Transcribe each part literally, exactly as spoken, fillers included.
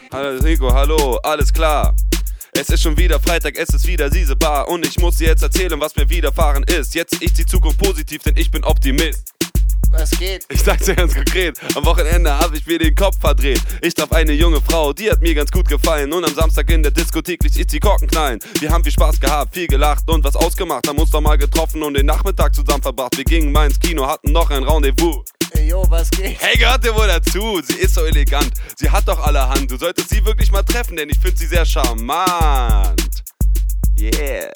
Hallo Nico, hallo, alles klar. Es ist schon wieder Freitag, es ist wieder diese Bar. Und ich muss dir jetzt erzählen, was mir widerfahren ist. Jetzt ist die Zukunft positiv, denn ich bin Optimist. Was geht? Ich sag's dir ganz konkret, am Wochenende hab ich mir den Kopf verdreht. Ich traf eine junge Frau, die hat mir ganz gut gefallen. Und am Samstag in der Diskothek ließ ich die Korken knallen. Wir haben viel Spaß gehabt, viel gelacht und was ausgemacht. Haben uns doch mal getroffen und den Nachmittag zusammen verbracht. Wir gingen mal ins Kino, hatten noch ein Rendezvous. Ey, yo, was geht? Hey, gehört dir wohl dazu, sie ist so elegant. Sie hat doch allerhand, du solltest sie wirklich mal treffen, denn ich find sie sehr charmant. Yeah.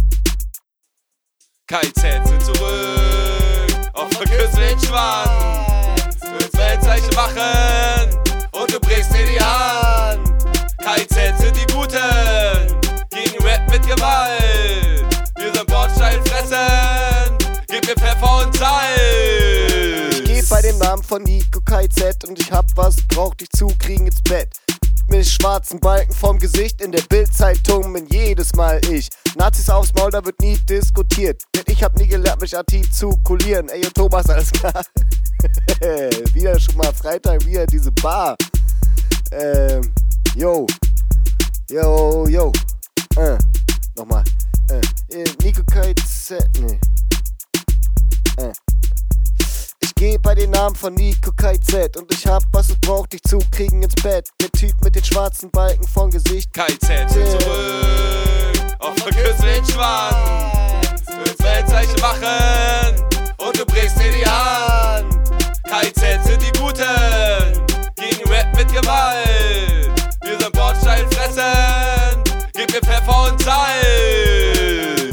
K I Z sind zurück auf verkürzten Schwanz. Du willst Weltzeichen machen und du brichst dir die Hand. K I Z sind die Guten gegen Rap mit Gewalt. Wir sind Bordstein fressen, gib mir Pfeffer und Salz. Ich geh bei dem Namen von Nico K I Z und ich hab was, brauch dich zu kriegen ins Bett. Mit schwarzen Balken vorm Gesicht in der Bildzeitung bin jedes Mal ich. Nazis aufs Maul, da wird nie diskutiert. Denn ich hab nie gelernt, mich artikulieren. Ey, yo, Thomas, alles klar? Wieder schon mal Freitag, wieder diese Bar. Ähm, yo. Yo, yo. Äh, nochmal. Äh, Nico K I Z, nee. Äh. Ich geh bei den Namen von Nico K I Z und ich hab, was es braucht, dich zu kriegen ins Bett. Der Typ mit den schwarzen Balken vom Gesicht. K I Z sind zurück auf verkürzten Schwanz. Du willst Weltzeichen machen und du brichst dir die Hand. K I Z sind die Guten gegen Rap mit Gewalt. Wir sind Bordstein fressen, gib mir Pfeffer und Salz.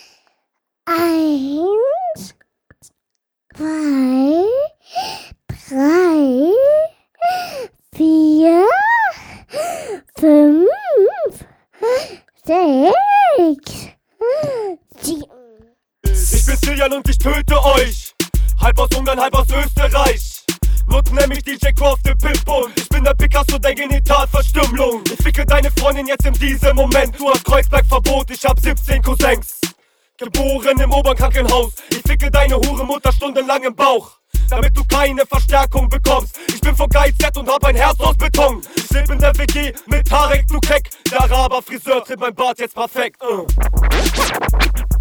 Eins, zwei, drei, vier, fünf, sechs, sieben. Ich bin Siljan und ich töte euch. Halb aus Ungarn, halb aus Österreich. Nutten nenn mich D J Croft, der Pimpo. Und ich bin der Picasso der Genitalverstümmelung. Ich ficke deine Freundin jetzt in diesem Moment. Du hast Kreuzbergverbot, ich hab siebzehn Cousins. Geboren im Oberkrankenhaus. Ich ficke deine Hure Mutter stundenlang im Bauch, damit du keine Verstärkung bekommst. Ich bin von K I Z und hab ein Herz aus Beton. Ich leb in der W G mit Tarek, du Keck. Der Araber-Friseur tritt mein Bart jetzt perfekt. uh.